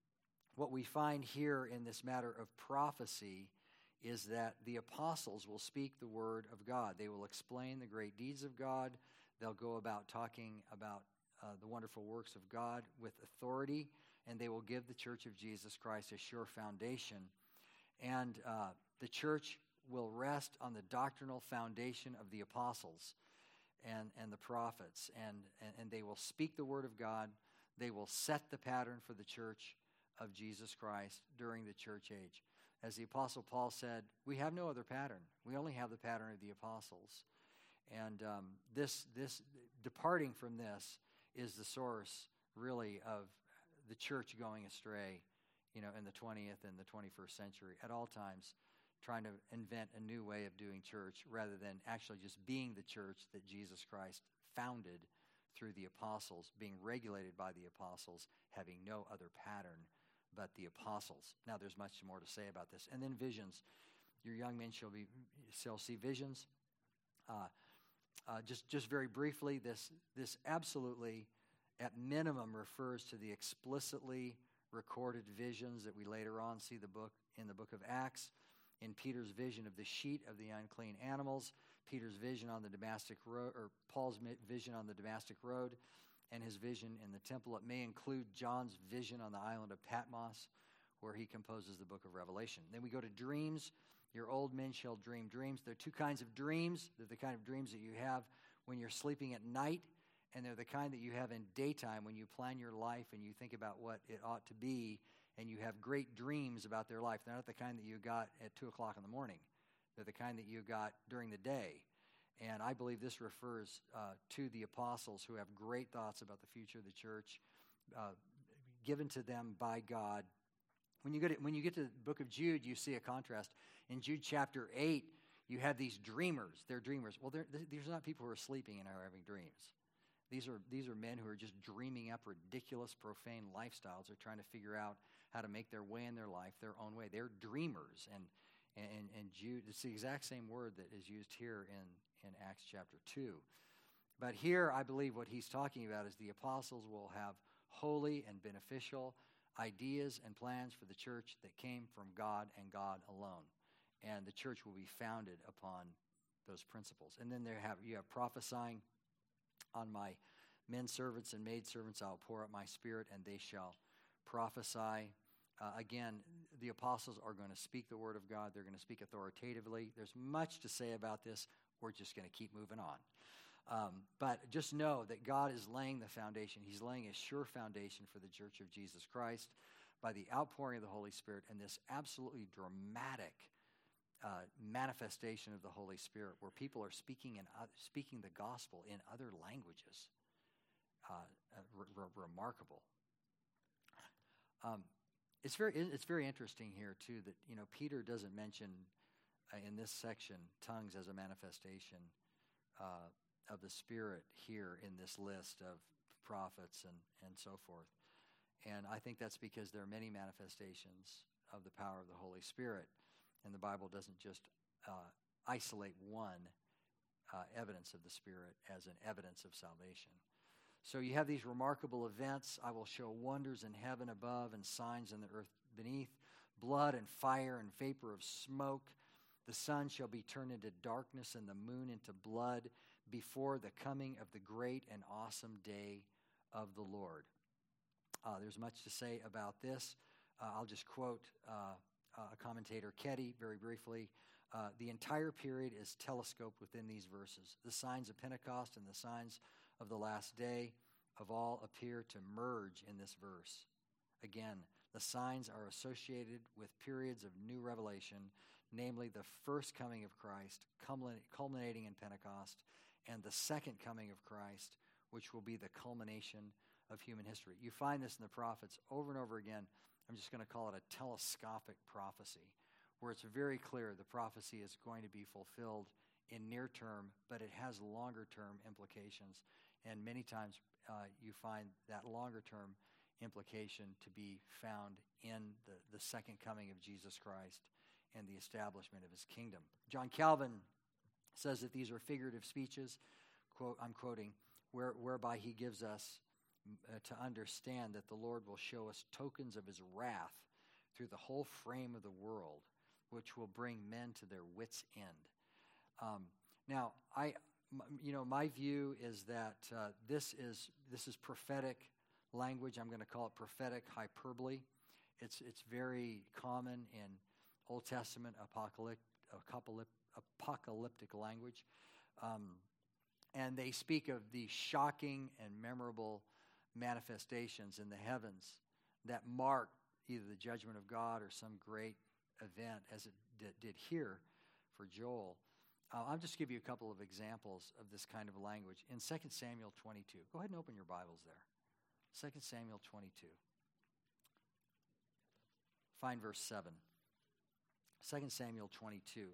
what we find here in this matter of prophecy is that the apostles will speak the word of God. They will explain the great deeds of God. They'll go about talking about uh, the wonderful works of God with authority, and they will give the church of Jesus Christ a sure foundation. And uh, the church will rest on the doctrinal foundation of the apostles and, and the prophets, and, and, and they will speak the word of God. They will set the pattern for the church of Jesus Christ during the church age. As the Apostle Paul said, we have no other pattern. We only have the pattern of the apostles. And um, this, this departing from this is the source, really, of the church going astray, you know, in the twentieth and the twenty-first century. At all times, trying to invent a new way of doing church rather than actually just being the church that Jesus Christ founded through the apostles, being regulated by the apostles, having no other pattern but the apostles. Now, there's much more to say about this. And then visions. Your young men shall be shall see visions. Uh, uh, just just very briefly, this this absolutely, at minimum, refers to the explicitly recorded visions that we later on see the book in the book of Acts. In Peter's vision of the sheet of the unclean animals, Peter's vision on the Damascus road, or Paul's vision on the Damascus road, and his vision in the temple. It may include John's vision on the island of Patmos, where he composes the book of Revelation. Then we go to dreams. Your old men shall dream dreams. There are two kinds of dreams. They're the kind of dreams that you have when you're sleeping at night, and they're the kind that you have in daytime when you plan your life and you think about what it ought to be, and you have great dreams about their life. They're not the kind that you got at two o'clock in the morning. They're the kind that you got during the day. And I believe this refers uh, to the apostles who have great thoughts about the future of the church, uh, given to them by God. When you get to, when you get to the book of Jude, you see a contrast. In Jude chapter eight, you have these dreamers. They're dreamers. Well, they're, these are not people who are sleeping and are having dreams. These are these are men who are just dreaming up ridiculous, profane lifestyles. They're trying to figure out how to make their way in their life their own way. They're dreamers. And and, and Jude, it's the exact same word that is used here in, in Acts chapter two. But here, I believe what he's talking about is the apostles will have holy and beneficial ideas and plans for the church that came from God and God alone. And the church will be founded upon those principles. And then there have you have prophesying. On my men servants and maid servants I will pour out my spirit, and they shall prophesy. Uh, again, the apostles are going to speak the word of God. They're going to speak authoritatively. There's much to say about this. we're just going to keep moving on. Um, but just know that God is laying the foundation. He's laying a sure foundation for the Church of Jesus Christ by the outpouring of the Holy Spirit and this absolutely dramatic uh, manifestation of the Holy Spirit where people are speaking in, uh, speaking the gospel in other languages. Uh, uh, re- remarkable. Um, it's very it's very interesting here too that you know Peter doesn't mention uh, in this section tongues as a manifestation uh, of the Spirit here in this list of prophets and and so forth. And I think that's because there are many manifestations of the power of the Holy Spirit, and the Bible doesn't just uh, isolate one uh, evidence of the Spirit as an evidence of salvation. So you have these remarkable events. I will show wonders in heaven above and signs in the earth beneath, blood and fire and vapor of smoke. The sun shall be turned into darkness and the moon into blood before the coming of the great and awesome day of the Lord. Uh, there's much to say about this. Uh, I'll just quote uh, a commentator, Ketty, very briefly. Uh, the entire period is telescoped within these verses. The signs of Pentecost and the signs of the last day of all appear to merge in this verse. Again, the signs are associated with periods of new revelation, namely the first coming of Christ, culminating in Pentecost, and the second coming of Christ, which will be the culmination of human history. You find this in the prophets over and over again. I'm just going to call it a telescopic prophecy, where it's very clear the prophecy is going to be fulfilled in near term, but it has longer term implications. And many times uh, you find that longer term implication to be found in the, the second coming of Jesus Christ and the establishment of his kingdom. John Calvin says that these are figurative speeches, quote, I'm quoting, where, whereby he gives us uh, to understand that the Lord will show us tokens of his wrath through the whole frame of the world, which will bring men to their wits' end. Um, now, I... You know, my view is that uh, this is this is prophetic language. I'm going to call it prophetic hyperbole. It's it's very common in Old Testament apocalyptic apocalyptic language, um, and they speak of the shocking and memorable manifestations in the heavens that mark either the judgment of God or some great event, as it did, did here for Joel. Uh, I'll just give you a couple of examples of this kind of language. In Second Samuel twenty-two, go ahead and open your Bibles there. Second Samuel twenty-two. Find verse seven. Second Samuel twenty-two.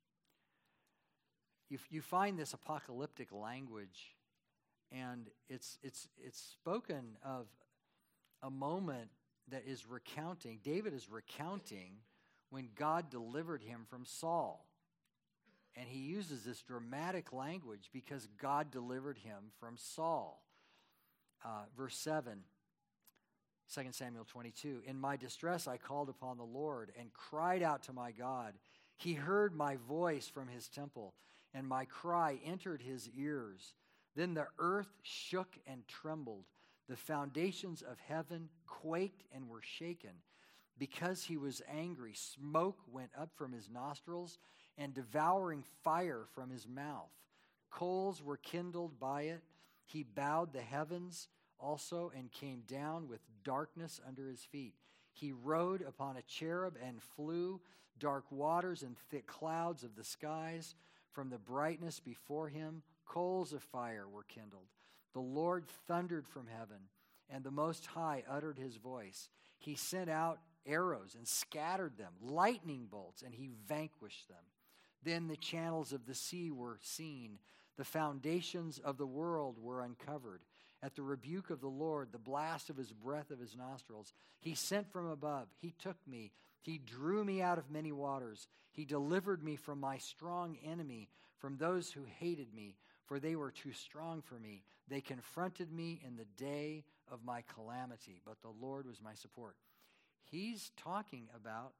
You, you find this apocalyptic language, and it's, it's, it's spoken of a moment that is recounting, David is recounting when God delivered him from Saul. And he uses this dramatic language because God delivered him from Saul. Uh, verse seven, Second Samuel twenty-two, in my distress I called upon the Lord and cried out to my God. He heard my voice from his temple, and my cry entered his ears. Then the earth shook and trembled. The foundations of heaven quaked and were shaken. Because he was angry, smoke went up from his nostrils, and devouring fire from his mouth. Coals were kindled by it. He bowed the heavens also and came down with darkness under his feet. He rode upon a cherub and flew. Dark waters and thick clouds of the skies. From the brightness before him, coals of fire were kindled. The Lord thundered from heaven, and the Most High uttered his voice. He sent out arrows and scattered them, lightning bolts, and he vanquished them. Then the channels of the sea were seen. The foundations of the world were uncovered. At the rebuke of the Lord, the blast of his breath of his nostrils, he sent from above. He took me. He drew me out of many waters. He delivered me from my strong enemy, from those who hated me, for they were too strong for me. They confronted me in the day of my calamity, but the Lord was my support. He's talking about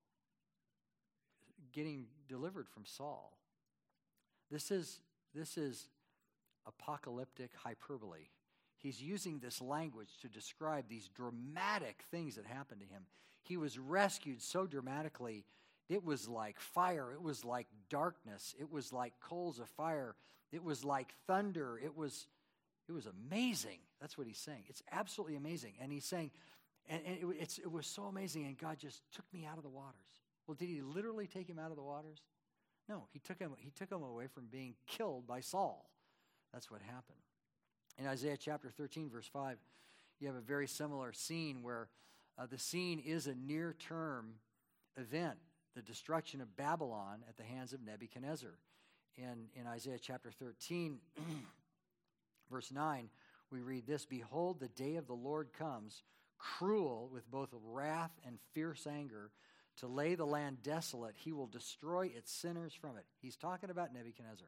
getting delivered from Saul. This is this is apocalyptic hyperbole. He's using this language to describe these dramatic things that happened to him. He was rescued so dramatically It was like fire. It was like darkness. It was like coals of fire. It was like thunder. It was, it was amazing. That's what he's saying. It's absolutely amazing. And he's saying, and, and it, it's, it was so amazing, and God just took me out of the waters. Well, did he literally take him out of the waters? No, he took him, he took him away from being killed by Saul. That's what happened. In Isaiah chapter thirteen, verse five, you have a very similar scene where uh, the scene is a near-term event, the destruction of Babylon at the hands of Nebuchadnezzar. In, in Isaiah chapter thirteen, verse nine, we read this, "Behold, the day of the Lord comes, cruel with both wrath and fierce anger, to lay the land desolate. He will destroy its sinners from it." He's talking about Nebuchadnezzar.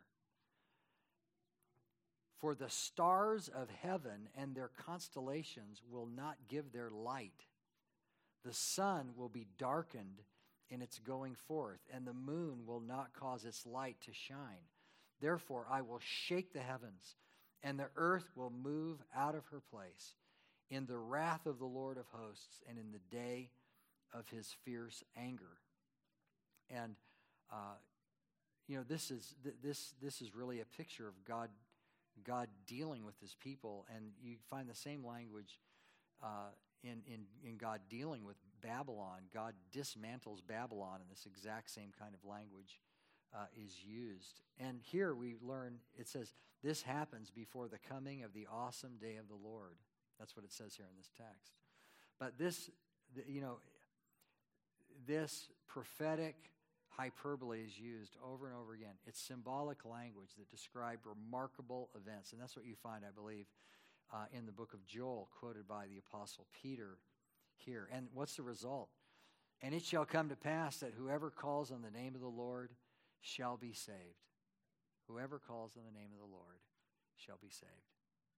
"For the stars of heaven and their constellations will not give their light. The sun will be darkened in its going forth, and the moon will not cause its light to shine. Therefore I will shake the heavens, and the earth will move out of her place in the wrath of the Lord of hosts and in the day of his fierce anger." And uh, you know, this is th- this this is really a picture of God God dealing with his people, and you find the same language uh, in in in God dealing with Babylon. God dismantles Babylon, and this exact same kind of language uh, is used. And here we learn, it says, this happens before the coming of the awesome day of the Lord. That's what it says here in this text. But this, you know, this prophetic hyperbole is used over and over again. It's symbolic language that describes remarkable events. And that's what you find, I believe, uh, in the book of Joel, quoted by the Apostle Peter here. And what's the result? "And it shall come to pass that whoever calls on the name of the Lord shall be saved." Whoever calls on the name of the Lord shall be saved.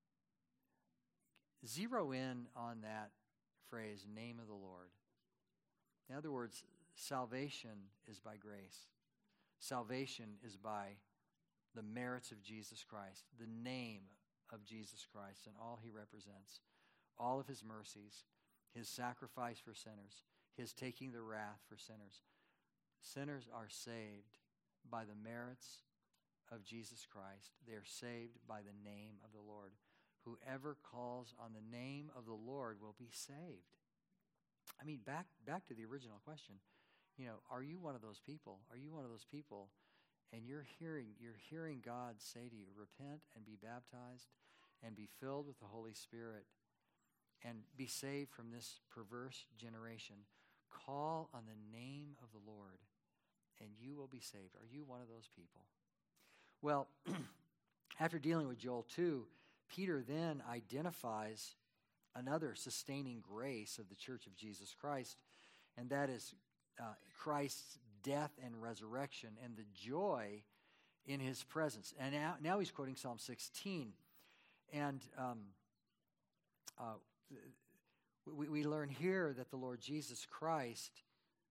Zero in on that phrase, name of the Lord. In other words, salvation is by grace. Salvation is by the merits of Jesus Christ, the name of Jesus Christ and all he represents, all of his mercies, his sacrifice for sinners, his taking the wrath for sinners. Sinners are saved by the merits of Jesus Christ. They are saved by the name of the Lord. Whoever calls on the name of the Lord will be saved. I mean, back back to the original question. You know, are you one of those people? Are you one of those people? And you're hearing you're hearing God say to you, repent and be baptized and be filled with the Holy Spirit and be saved from this perverse generation. Call on the name of the Lord and you will be saved. Are you one of those people? Well, after dealing with Joel two, Peter then identifies another sustaining grace of the Church of Jesus Christ, and that is uh, Christ's death and resurrection and the joy in his presence. And now, now he's quoting Psalm sixteen. And um, uh, we, we learn here that the Lord Jesus Christ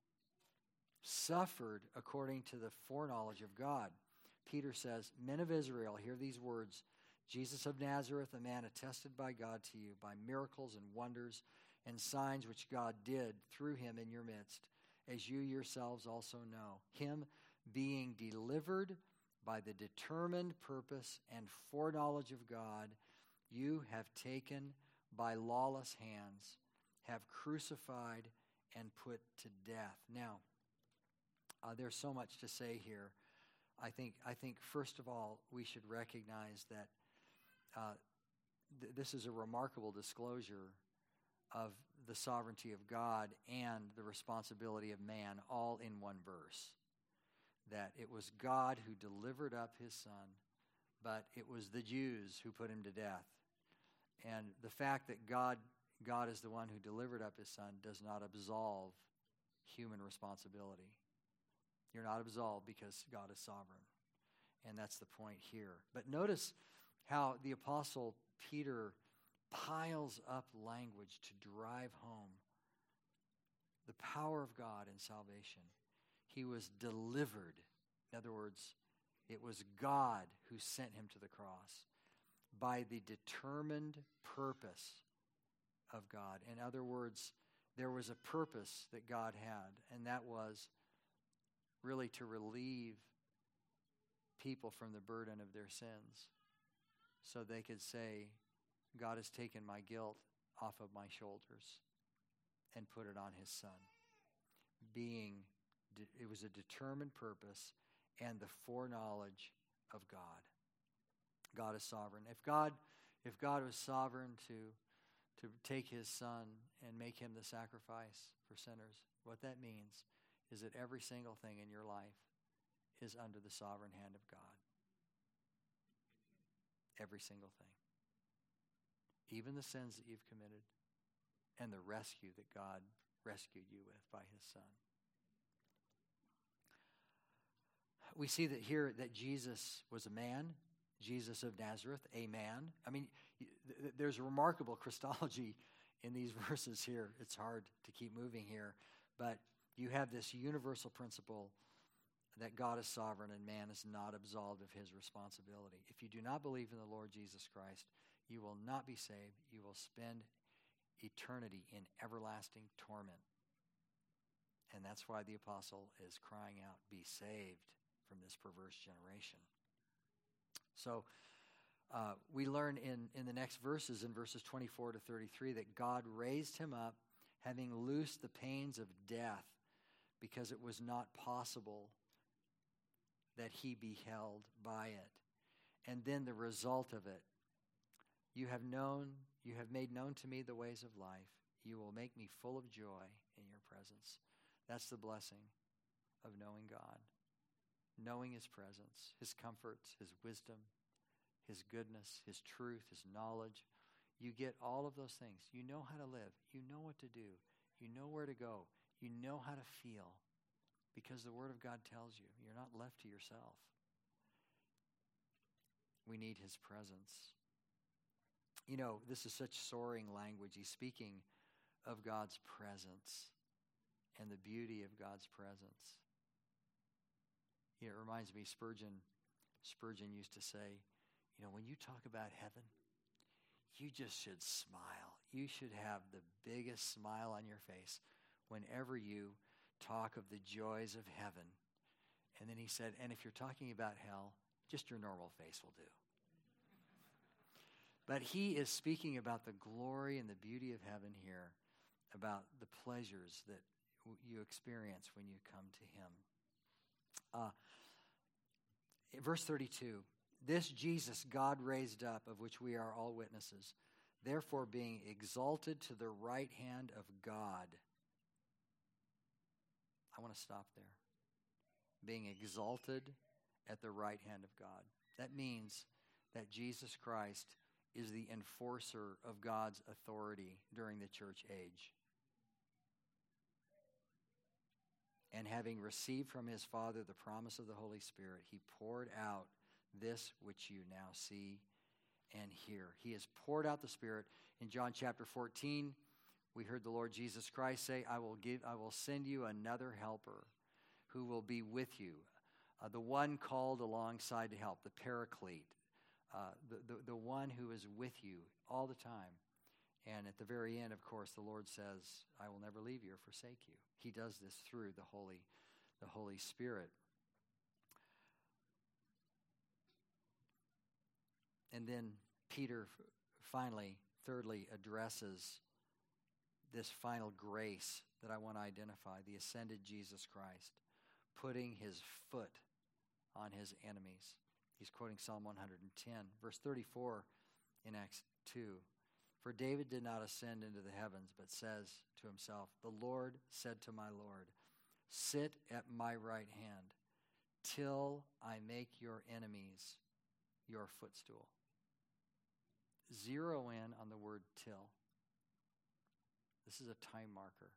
suffered according to the foreknowledge of God. Peter says, "Men of Israel, hear these words. Jesus of Nazareth, a man attested by God to you by miracles and wonders and signs which God did through him in your midst, as you yourselves also know. Him being delivered by the determined purpose and foreknowledge of God, you have taken by lawless hands, have crucified and put to death." Now, uh, there's so much to say here. I think, I think first of all, we should recognize that uh, th- this is a remarkable disclosure of the sovereignty of God and the responsibility of man all in one verse. That it was God who delivered up his son, but it was the Jews who put him to death. And the fact that God, God is the one who delivered up his son does not absolve human responsibility. You're not absolved because God is sovereign. And that's the point here. But notice how the Apostle Peter piles up language to drive home the power of God in salvation. He was delivered. In other words, it was God who sent him to the cross by the determined purpose of God. In other words, there was a purpose that God had, and that was really to relieve people from the burden of their sins so they could say, God has taken my guilt off of my shoulders and put it on his son. Being, it was a determined purpose and the foreknowledge of God. God is sovereign. If God, if God was sovereign to, to take his son and make him the sacrifice for sinners, what that means is that every single thing in your life is under the sovereign hand of God. Every single thing. Even the sins that you've committed and the rescue that God rescued you with by his son. We see that here that Jesus was a man, Jesus of Nazareth, a man. I mean, there's a remarkable Christology in these verses here. It's hard to keep moving here, but you have this universal principle that God is sovereign and man is not absolved of his responsibility. If you do not believe in the Lord Jesus Christ, you will not be saved. You will spend eternity in everlasting torment. And that's why the apostle is crying out, be saved from this perverse generation. So uh, we learn in, in the next verses, in verses twenty-four to thirty-three, that God raised him up, having loosed the pains of death, because it was not possible that he be held by it. And then the result of it, you have known, you have made known to me the ways of life. You will make me full of joy in your presence. That's the blessing of knowing God. Knowing his presence, his comforts, his wisdom, his goodness, his truth, his knowledge. You get all of those things. You know how to live. You know what to do. You know where to go. You know how to feel. Because the Word of God tells you, you're not left to yourself. We need his presence. You know, this is such soaring language. He's speaking of God's presence and the beauty of God's presence. You know, it reminds me, Spurgeon, Spurgeon used to say, you know, when you talk about heaven, you just should smile. You should have the biggest smile on your face whenever you talk of the joys of heaven. And then he said, and if you're talking about hell, just your normal face will do. But he is speaking about the glory and the beauty of heaven here, about the pleasures that you experience when you come to him. Uh, verse thirty-two, this Jesus God raised up, of which we are all witnesses, therefore being exalted to the right hand of God. I want to stop there. Being exalted at the right hand of God. That means that Jesus Christ is the enforcer of God's authority during the church age. And having received from his Father the promise of the Holy Spirit, he poured out this which you now see and hear. He has poured out the Spirit. In John chapter fourteen, we heard the Lord Jesus Christ say, I will give, I will send you another helper who will be with you, uh, the one called alongside to help, the Paraclete, uh, the, the, the one who is with you all the time. And at the very end, of course, the Lord says, I will never leave you or forsake you. He does this through the Holy, the Holy Spirit. And then Peter finally, thirdly, addresses this final grace that I want to identify, the ascended Jesus Christ, putting his foot on his enemies. He's quoting Psalm one hundred ten, verse thirty-four in Acts two. For David did not ascend into the heavens, but says to himself, the Lord said to my Lord, sit at my right hand till I make your enemies your footstool. Zero in on the word till. This is a time marker.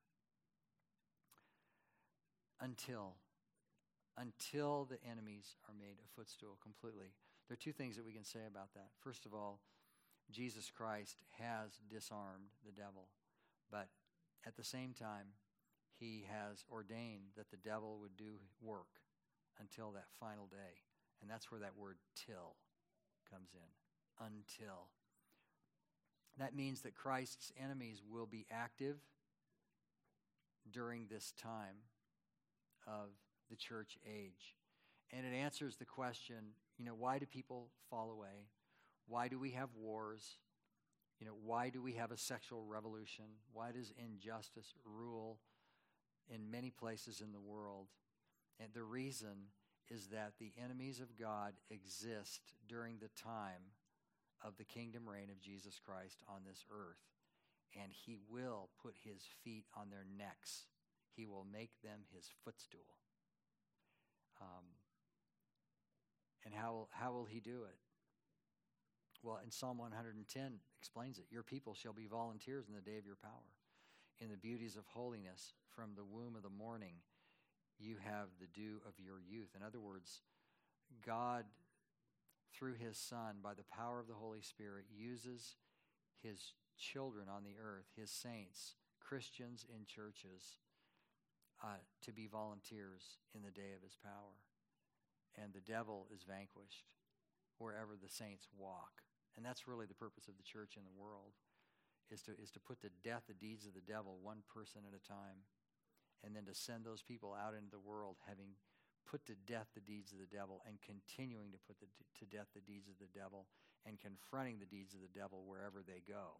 Until. Until the enemies are made a footstool completely. There are two things that we can say about that. First of all, Jesus Christ has disarmed the devil, but at the same time, he has ordained that the devil would do work until that final day. And that's where that word till comes in. Until. That means that Christ's enemies will be active during this time of the church age. And it answers the question, you know, why do people fall away? Why do we have wars? You know, why do we have a sexual revolution? Why does injustice rule in many places in the world? And the reason is that the enemies of God exist during the time of the kingdom reign of Jesus Christ on this earth. And he will put his feet on their necks. He will make them his footstool. Um, and how, how will he do it? Well, in Psalm one hundred ten explains it. Your people shall be volunteers in the day of your power. In the beauties of holiness, from the womb of the morning, you have the dew of your youth. In other words, God, through his Son, by the power of the Holy Spirit, uses his children on the earth, his saints, Christians in churches, uh, to be volunteers in the day of his power. And the devil is vanquished wherever the saints walk. And that's really the purpose of the church in the world, is to, is to put to death the deeds of the devil one person at a time, and then to send those people out into the world having put to death the deeds of the devil and continuing to put the, to death the deeds of the devil and confronting the deeds of the devil wherever they go.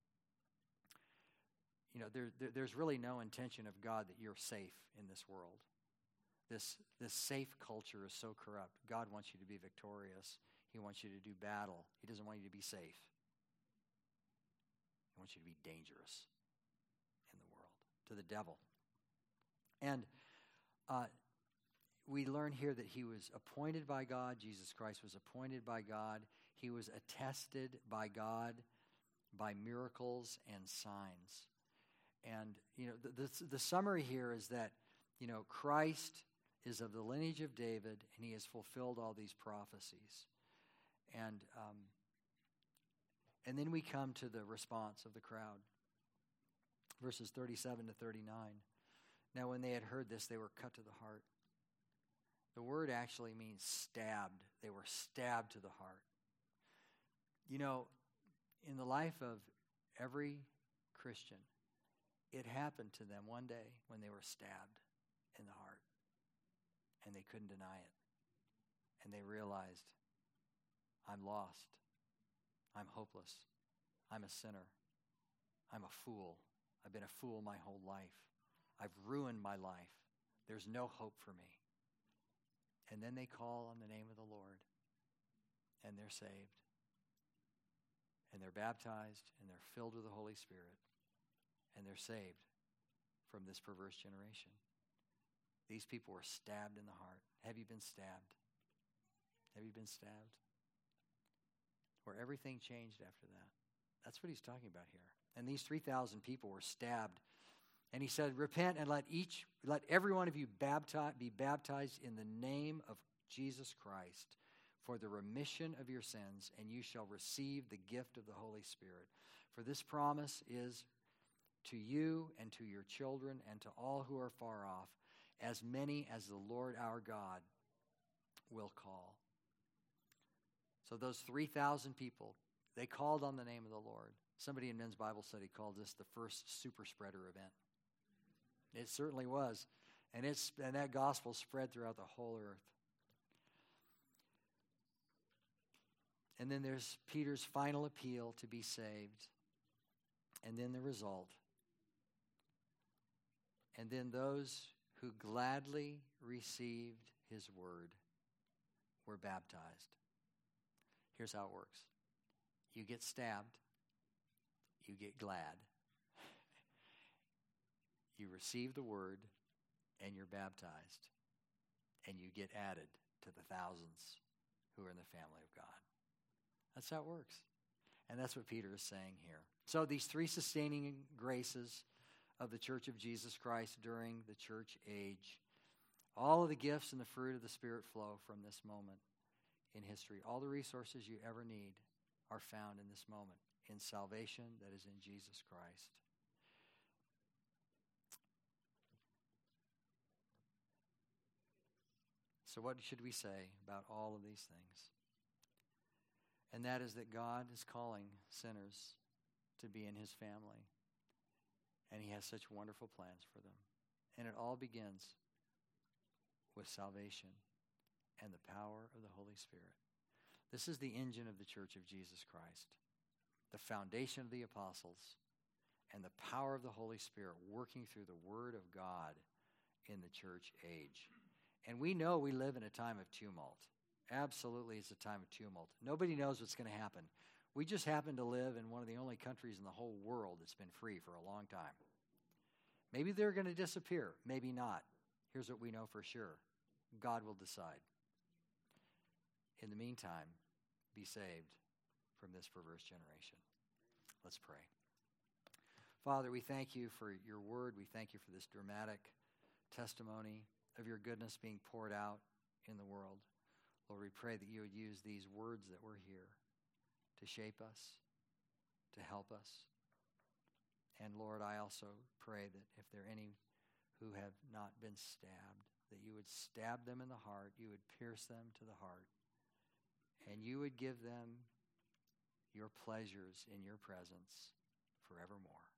You know, there, there, there's really no intention of God that you're safe in this world. This, this safe culture is so corrupt. God wants you to be victorious. He wants you to do battle. He doesn't want you to be safe. He wants you to be dangerous in the world, to the devil. And uh, we learn here that he was appointed by God. Jesus Christ was appointed by God. He was attested by God by miracles and signs. And, you know, the, the, the summary here is that, you know, Christ is of the lineage of David, and he has fulfilled all these prophecies. And um, and then we come to the response of the crowd. Verses thirty-seven to thirty-nine. Now when they had heard this, they were cut to the heart. The word actually means stabbed. They were stabbed to the heart. You know, in the life of every Christian, it happened to them one day when they were stabbed in the heart. And they couldn't deny it. And they realized, I'm lost. I'm hopeless. I'm a sinner. I'm a fool. I've been a fool my whole life. I've ruined my life. There's no hope for me. And then they call on the name of the Lord, and they're saved. And they're baptized, and they're filled with the Holy Spirit, and they're saved from this perverse generation. These people were stabbed in the heart. Have you been stabbed? Have you been stabbed? Where everything changed after that. That's what he's talking about here. And these three thousand people were stabbed. And he said, repent and let each, let every one of you baptize, be baptized in the name of Jesus Christ for the remission of your sins, and you shall receive the gift of the Holy Spirit. For this promise is to you and to your children and to all who are far off, as many as the Lord our God will call. So those three thousand people, they called on the name of the Lord. Somebody in men's Bible study called this the first super spreader event. It certainly was. And it's and that gospel spread throughout the whole earth. And then there's Peter's final appeal to be saved. And then the result. And then those who gladly received his word were baptized. Here's how it works. You get stabbed. You get glad. You receive the word, and you're baptized. And you get added to the thousands who are in the family of God. That's how it works. And that's what Peter is saying here. So these three sustaining graces of the Church of Jesus Christ during the church age, all of the gifts and the fruit of the Spirit flow from this moment in history. All the resources you ever need are found in this moment, in salvation that is in Jesus Christ. So what should we say about all of these things? And that is that God is calling sinners to be in his family. And he has such wonderful plans for them. And it all begins with salvation and the power of the Holy Spirit. This is the engine of the Church of Jesus Christ, the foundation of the apostles, and the power of the Holy Spirit working through the Word of God in the church age. And we know we live in a time of tumult. Absolutely, it's a time of tumult. Nobody knows what's going to happen. We just happen to live in one of the only countries in the whole world that's been free for a long time. Maybe they're going to disappear. Maybe not. Here's what we know for sure. God will decide. In the meantime, be saved from this perverse generation. Let's pray. Father, we thank you for your word. We thank you for this dramatic testimony of your goodness being poured out in the world. Lord, we pray that you would use these words that we're here to shape us, to help us. And Lord, I also pray that if there are any who have not been stabbed, that you would stab them in the heart, you would pierce them to the heart, and you would give them your pleasures in your presence forevermore.